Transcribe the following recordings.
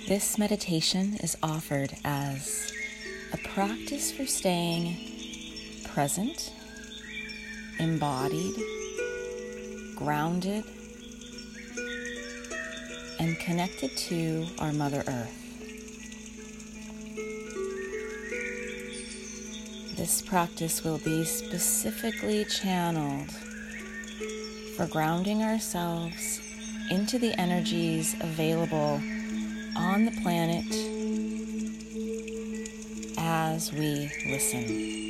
This meditation is offered as a practice for staying present, embodied, grounded, and connected to our Mother Earth. This practice will be specifically channeled for grounding ourselves into the energies available on the planet as we listen.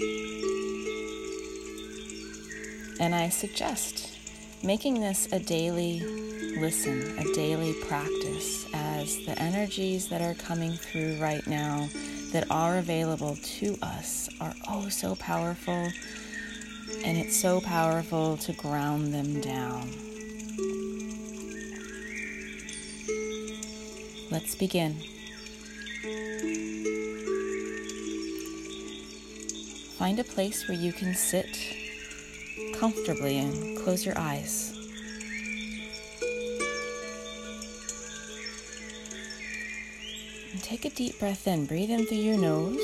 And I suggest making this a daily listen, a daily practice, as the energies that are coming through right now that are available to us are oh so powerful, and it's so powerful to ground them down. Let's begin. Find a place where you can sit comfortably and close your eyes. And take a deep breath in. Breathe in through your nose.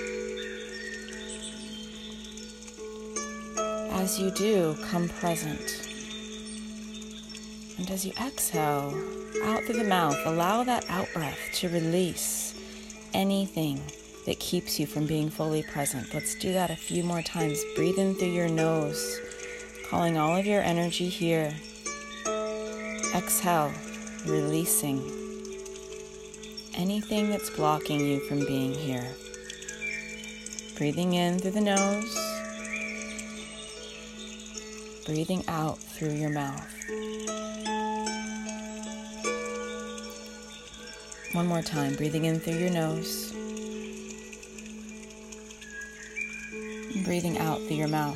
As you do, come present. And as you exhale out through the mouth, allow that out-breath to release anything that keeps you from being fully present. Let's do that a few more times. Breathe in through your nose, calling all of your energy here. Exhale, releasing anything that's blocking you from being here. Breathing in through the nose, breathing out through your mouth. One more time, breathing in through your nose, and breathing out through your mouth.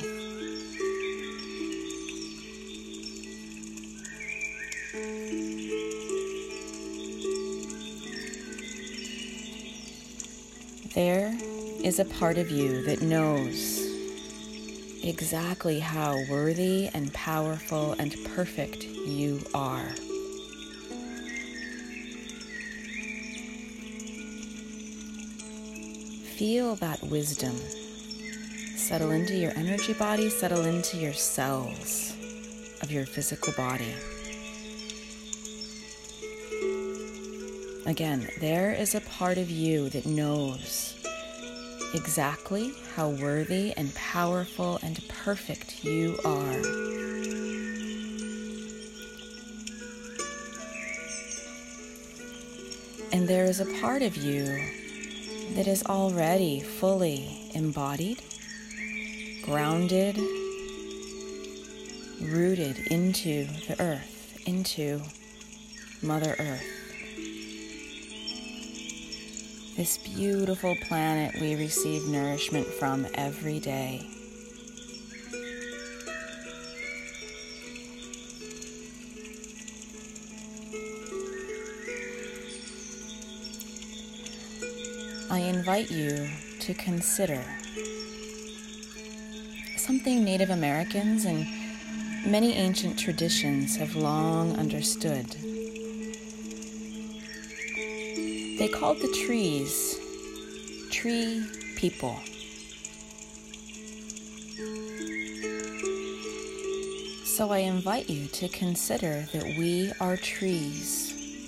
There is a part of you that knows exactly how worthy and powerful and perfect you are. Feel that wisdom settle into your energy body, settle into your cells of your physical body. Again, there is a part of you that knows exactly how worthy and powerful and perfect you are. And there is a part of you that is already fully embodied, grounded, rooted into the earth, into Mother Earth. This beautiful planet we receive nourishment from every day. I invite you to consider something Native Americans and many ancient traditions have long understood. They called the trees tree people. So I invite you to consider that we are trees.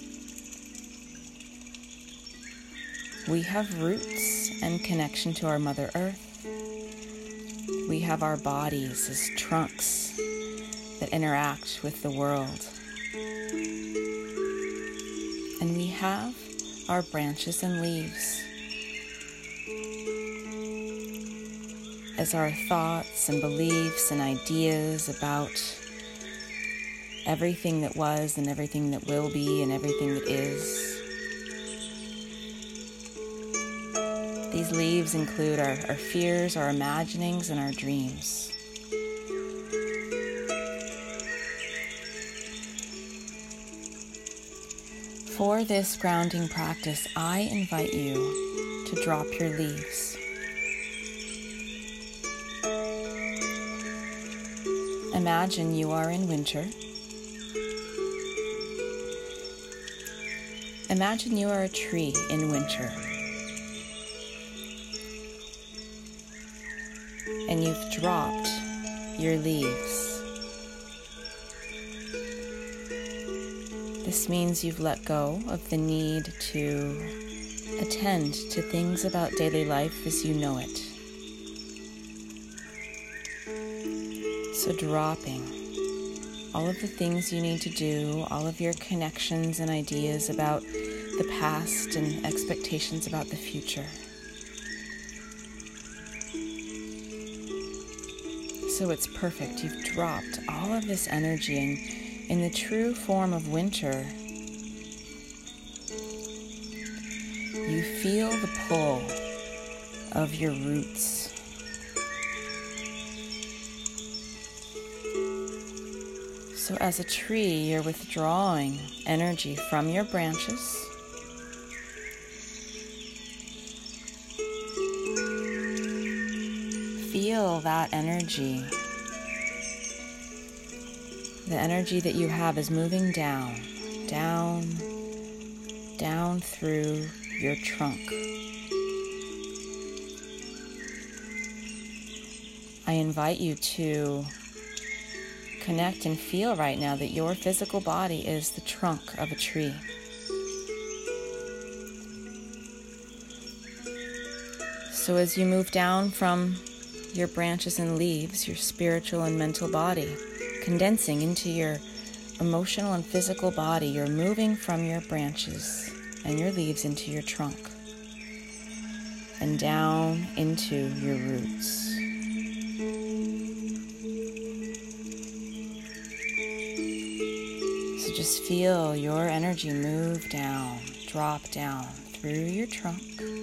We have roots and connection to our Mother Earth. We have our bodies as trunks that interact with the world. And we have our branches and leaves as our thoughts and beliefs and ideas about everything that was and everything that will be and everything that is. These leaves include our fears, our imaginings, and our dreams. For this grounding practice, I invite you to drop your leaves. Imagine you are in winter Imagine you are a tree in winter, and you've dropped your leaves. This means you've let go of the need to attend to things about daily life as you know it. So dropping all of the things you need to do, all of your connections and ideas about the past and expectations about the future. So it's perfect. You've dropped all of this energy, and in the true form of winter, you feel the pull of your roots. So as a tree, you're withdrawing energy from your branches. Feel that energy. The energy that you have is moving down through your trunk. I invite you to connect and feel right now that your physical body is the trunk of a tree. So as you move down from your branches and leaves, your spiritual and mental body, condensing into your emotional and physical body, you're moving from your branches and your leaves into your trunk and down into your roots. So just feel your energy move down, drop down through your trunk,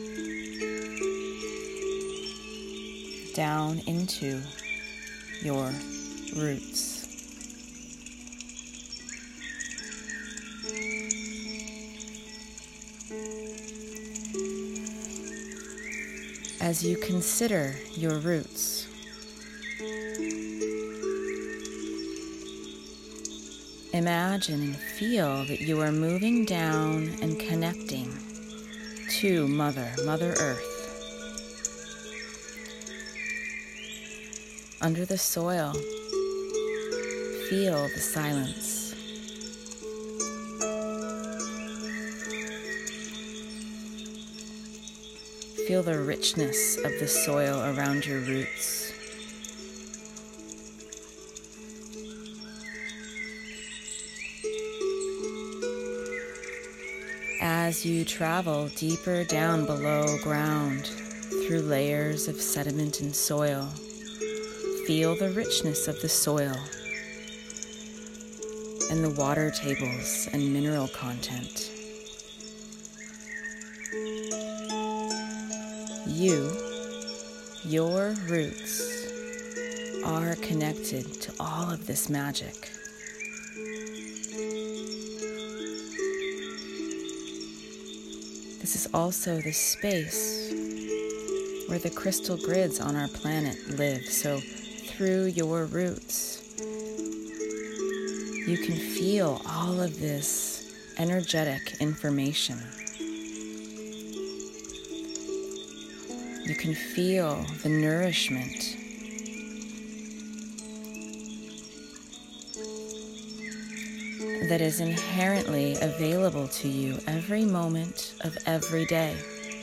down into your roots. As you consider your roots, imagine and feel that you are moving down and connecting to Mother Earth. Under the soil, feel the silence. Feel the richness of the soil around your roots. As you travel deeper down below ground through layers of sediment and soil, feel the richness of the soil and the water tables and mineral content. Your roots are connected to all of this magic. This is also the space where the crystal grids on our planet live. So through your roots, you can feel all of this energetic information. You can feel the nourishment. That is inherently available to you every moment of every day.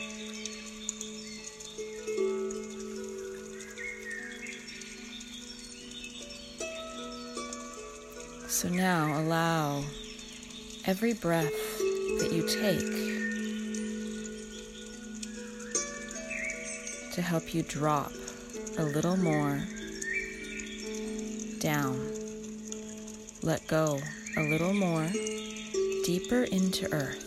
So now allow every breath that you take to help you drop a little more down. Let go a little more deeper into earth.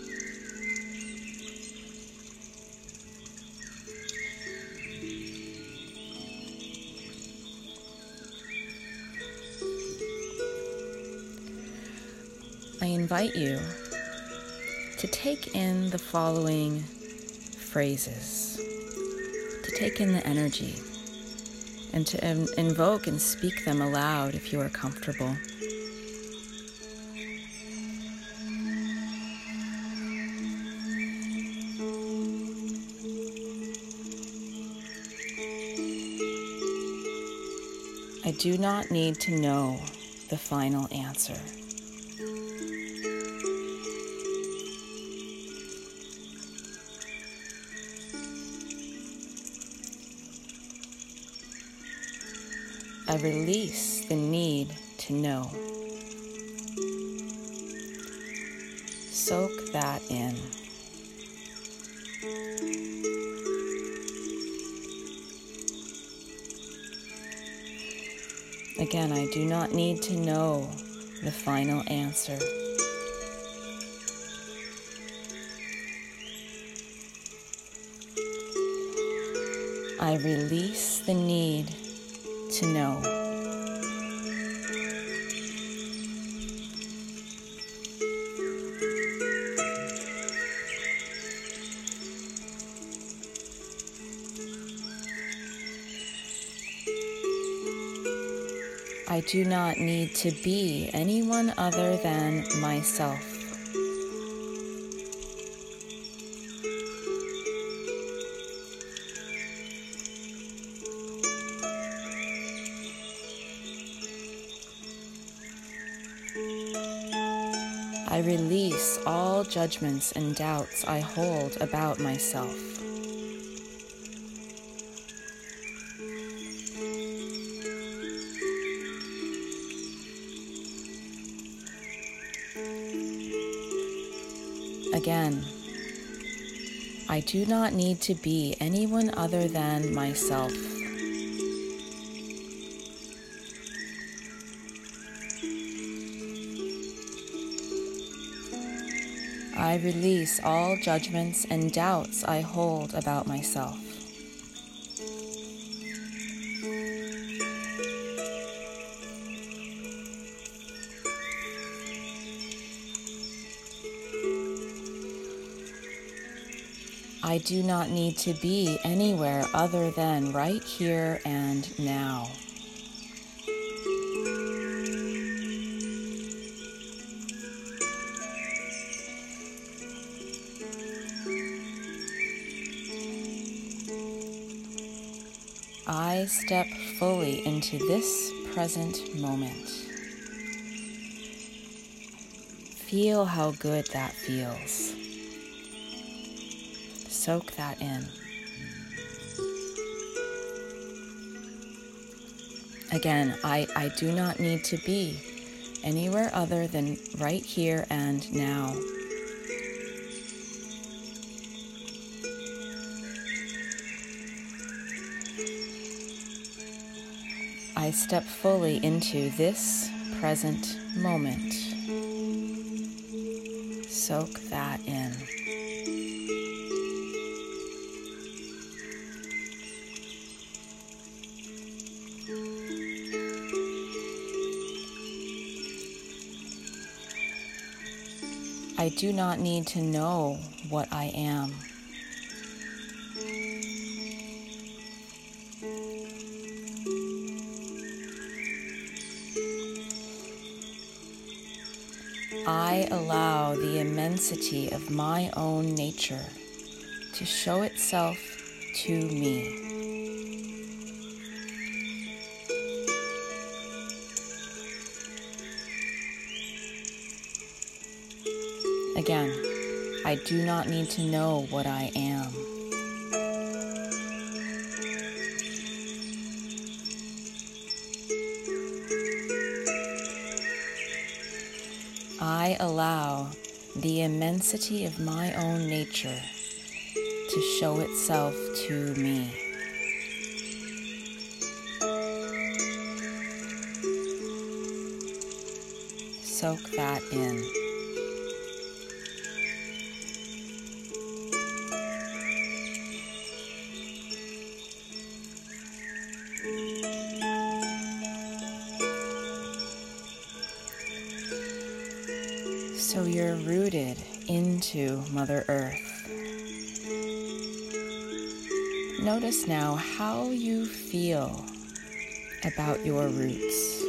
I invite you to take in the following phrases, to take in the energy, and to invoke and speak them aloud if you are comfortable. I do not need to know the final answer. I release the need to know. Soak that in. Again, I do not need to know the final answer. I release the need to know. I do not need to be anyone other than myself. I release all judgments and doubts I hold about myself. Again, I do not need to be anyone other than myself. I release all judgments and doubts I hold about myself. I do not need to be anywhere other than right here and now. I step fully into this present moment. Feel how good that feels. Soak that in. Again, I do not need to be anywhere other than right here and now. I step fully into this present moment. Soak that in. I do not need to know what I am. I allow the immensity of my own nature to show itself to me. Again, I do not need to know what I am. I allow the immensity of my own nature to show itself to me. Soak that in. So you're rooted into Mother Earth. Notice now how you feel about your roots.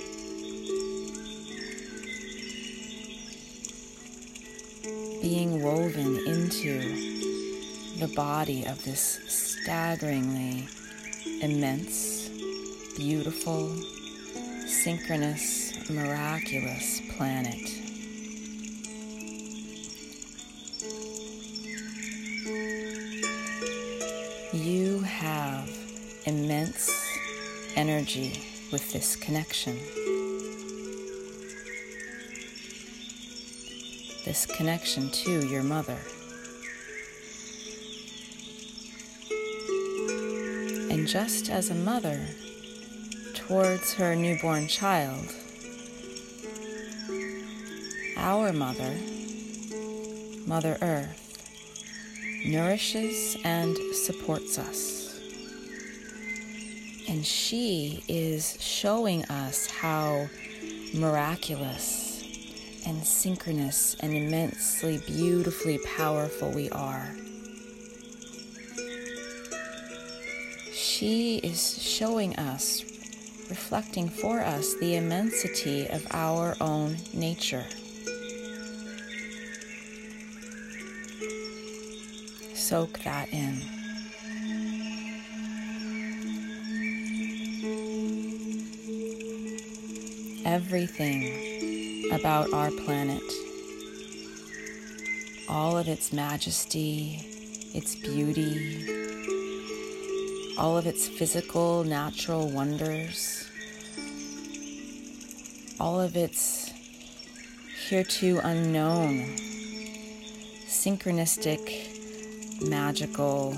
Being woven into the body of this staggeringly immense, beautiful, synchronous, miraculous planet. You have immense energy with this connection. This connection to your mother. And just as a mother towards her newborn child, our mother, Mother Earth, nourishes and supports us. And she is showing us how miraculous and synchronous and immensely beautifully powerful we are. She is showing us, reflecting for us, the immensity of our own nature. Soak that in. Everything about our planet, all of its majesty, its beauty, all of its physical, natural wonders, all of its hereto unknown, synchronistic, magical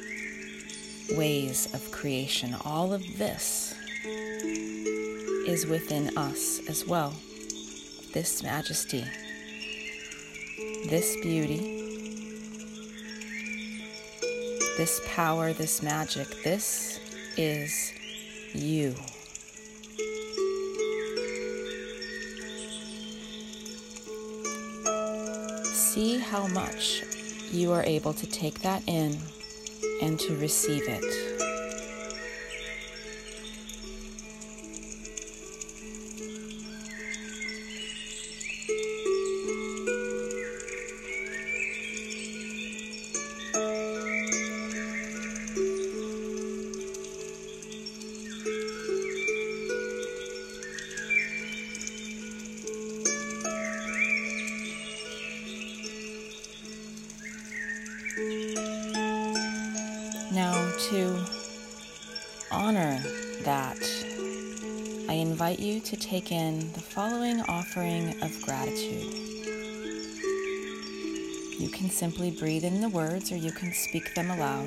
ways of creation. All of this is within us as well. This majesty, this beauty, this power, this magic, this is you. See how much you are able to take that in and to receive it. Now, to honor that, I invite you to take in the following offering of gratitude. You can simply breathe in the words, or you can speak them aloud.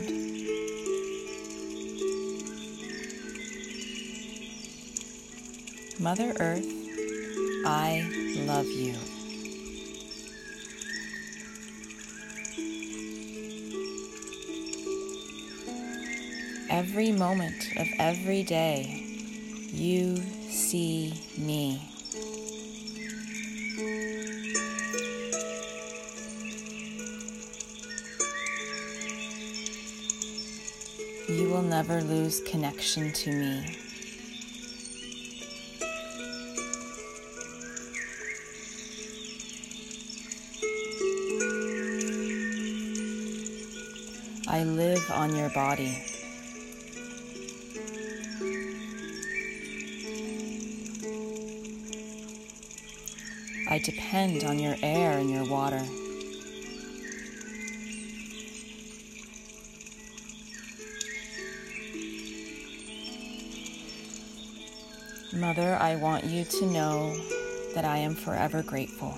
Mother Earth, I love you. Every moment of every day, you see me. You will never lose connection to me. I live on your body. I depend on your air and your water. Mother, I want you to know that I am forever grateful.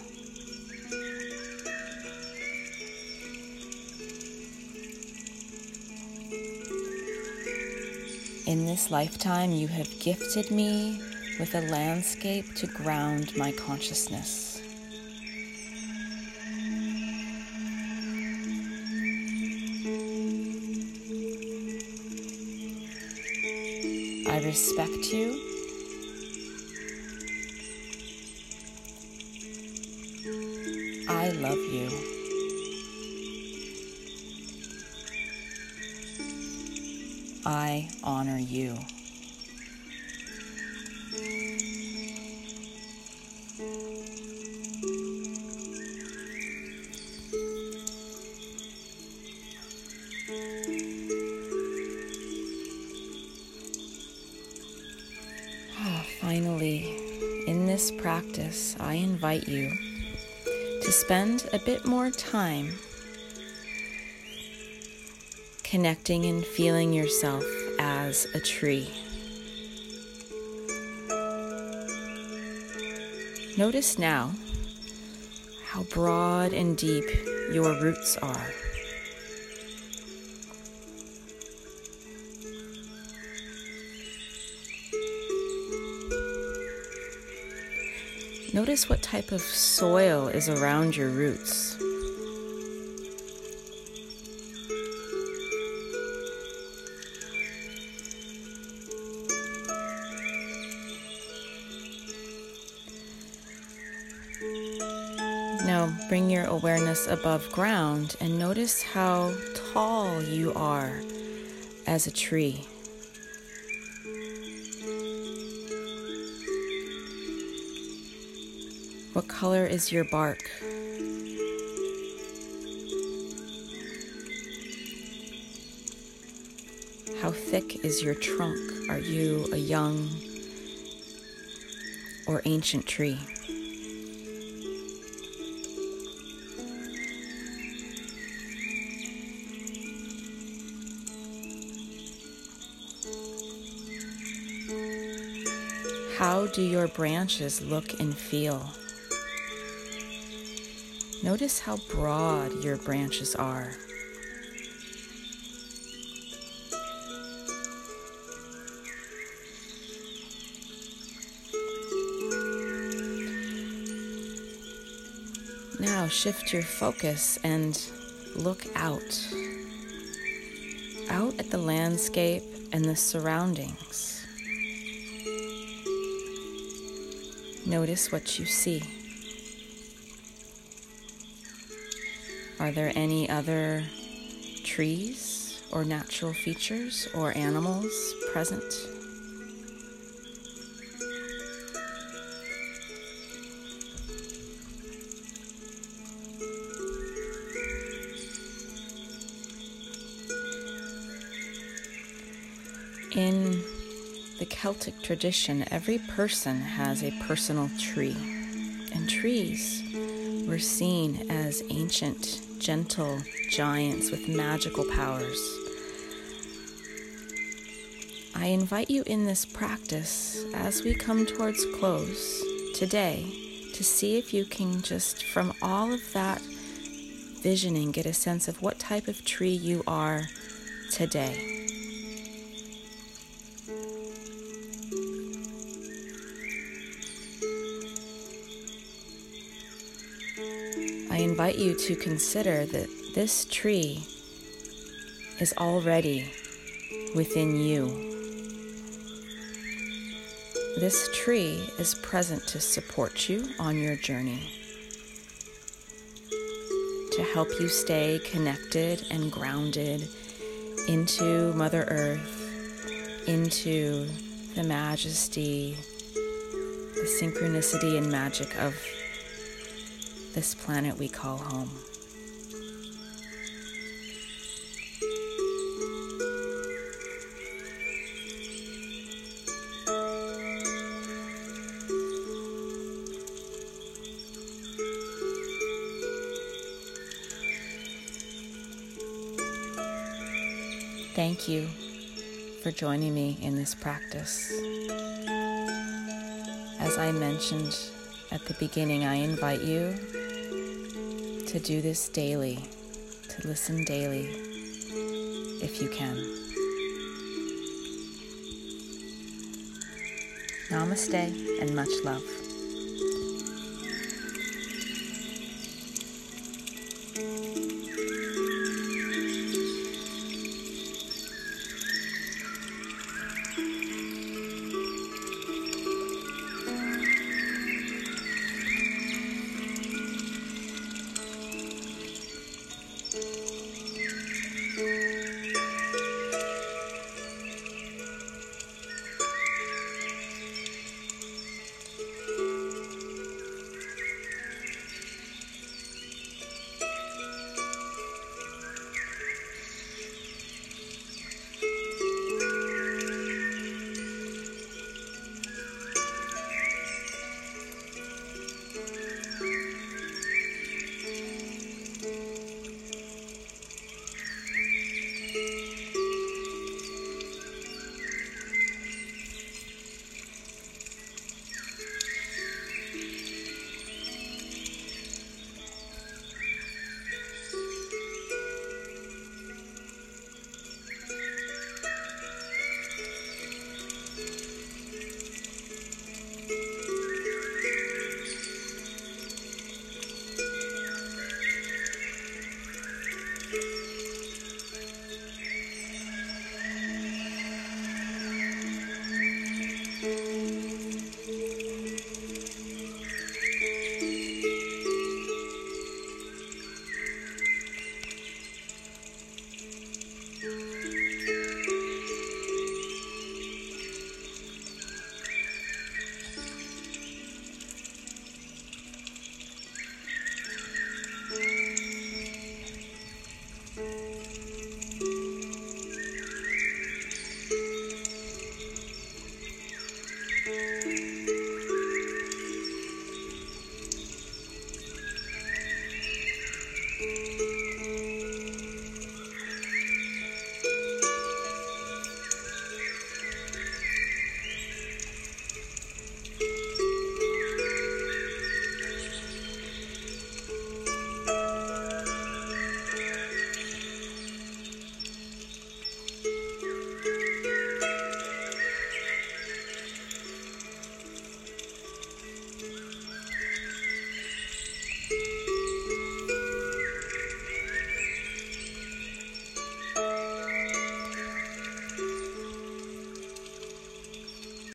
In this lifetime, you have gifted me with a landscape to ground my consciousness. I respect you. I love you. I honor you. Finally, In this practice, I invite you to spend a bit more time connecting and feeling yourself as a tree. Notice now how broad and deep your roots are. Notice what type of soil is around your roots. Now bring your awareness above ground and notice how tall you are as a tree. What color is your bark? How thick is your trunk? Are you a young or ancient tree? How do your branches look and feel? Notice how broad your branches are. Now shift your focus and look out at the landscape and the surroundings. Notice what you see. Are there any other trees or natural features or animals present? In the Celtic tradition, every person has a personal tree, and trees were seen as ancient, gentle giants with magical powers. I invite you in this practice, as we come towards close today, to see if you can just, from all of that visioning, get a sense of what type of tree you are today. I invite you to consider that this tree is already within you. This tree is present to support you on your journey, to help you stay connected and grounded into Mother Earth, into the majesty, the synchronicity and magic of this planet we call home. Thank you for joining me in this practice. As I mentioned at the beginning, I invite you to do this daily, to listen daily, if you can. Namaste and much love.